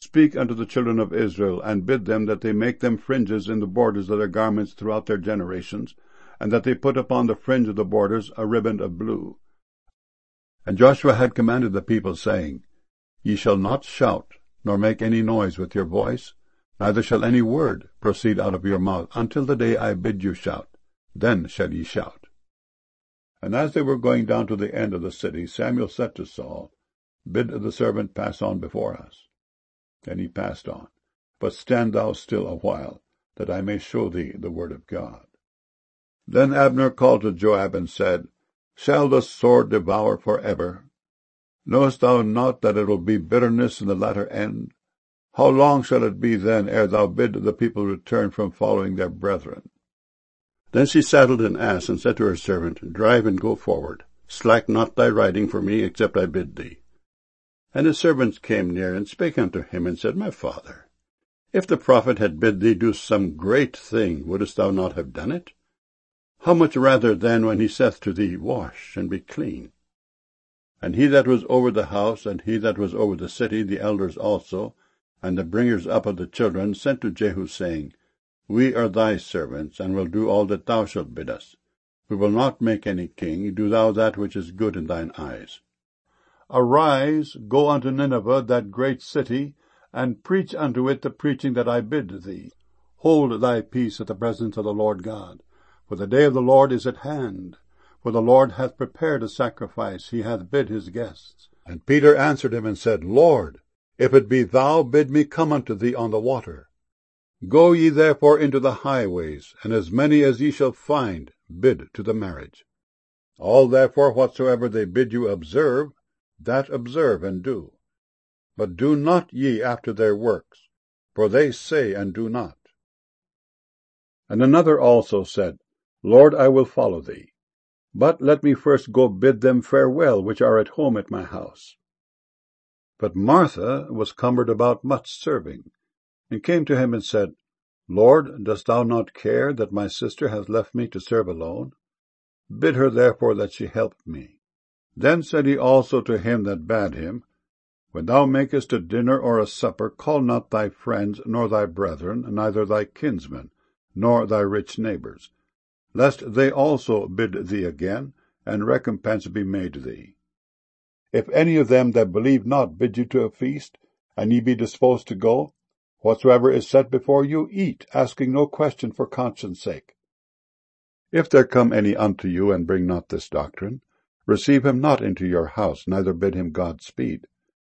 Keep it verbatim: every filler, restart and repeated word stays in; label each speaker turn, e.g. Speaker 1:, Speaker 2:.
Speaker 1: Speak unto the children of Israel, and bid them that they make them fringes in the borders of their garments throughout their generations, and that they put upon the fringe of the borders a riband of blue. And Joshua had commanded the people, saying, Ye shall not shout, nor make any noise with your voice, neither shall any word proceed out of your mouth, until the day I bid you shout. Then shall ye shout. And as they were going down to the end of the city, Samuel said to Saul, Bid the servant pass on before us. And he passed on. But stand thou still a while, that I may show thee the word of God. Then Abner called to Joab and said, Shall the sword devour for ever? Knowest thou not that it will be bitterness in the latter end? How long shall it be then ere thou bid the people return from following their brethren? Then she saddled an ass, and said to her servant, Drive and go forward. Slack not thy riding for me, except I bid thee. And his servants came near, and spake unto him, and said, My father, if the prophet had bid thee do some great thing, wouldest thou not have done it? How much rather then when he saith to thee, Wash, and be clean? And he that was over the house, and he that was over the city, the elders also, and the bringers up of the children, sent to Jehu, saying, We are thy servants, and will do all that thou shalt bid us. We will not make any king. Do thou that which is good in thine eyes. Arise, go unto Nineveh, that great city, and preach unto it the preaching that I bid thee. Hold thy peace at the presence of the Lord God, for the day of the Lord is at hand. For the Lord hath prepared a sacrifice, he hath bid his guests. And Peter answered him and said, Lord, if it be thou, bid me come unto thee on the water. Go ye therefore into the highways, and as many as ye shall find, bid to the marriage. All therefore whatsoever they bid you observe, that observe and do. But do not ye after their works, for they say and do not. And another also said, Lord, I will follow thee. But let me first go bid them farewell, which are at home at my house. But Martha was cumbered about much serving, and came to him and said, Lord, dost thou not care that my sister hath left me to serve alone? Bid her therefore that she help me. Then said he also to him that bade him, When thou makest a dinner or a supper, call not thy friends, nor thy brethren, neither thy kinsmen, nor thy rich neighbors, lest they also bid thee again, and recompense be made thee. If any of them that believe not bid you to a feast, and ye be disposed to go, whatsoever is set before you, eat, asking no question for conscience sake. If there come any unto you, and bring not this doctrine, receive him not into your house, neither bid him God speed.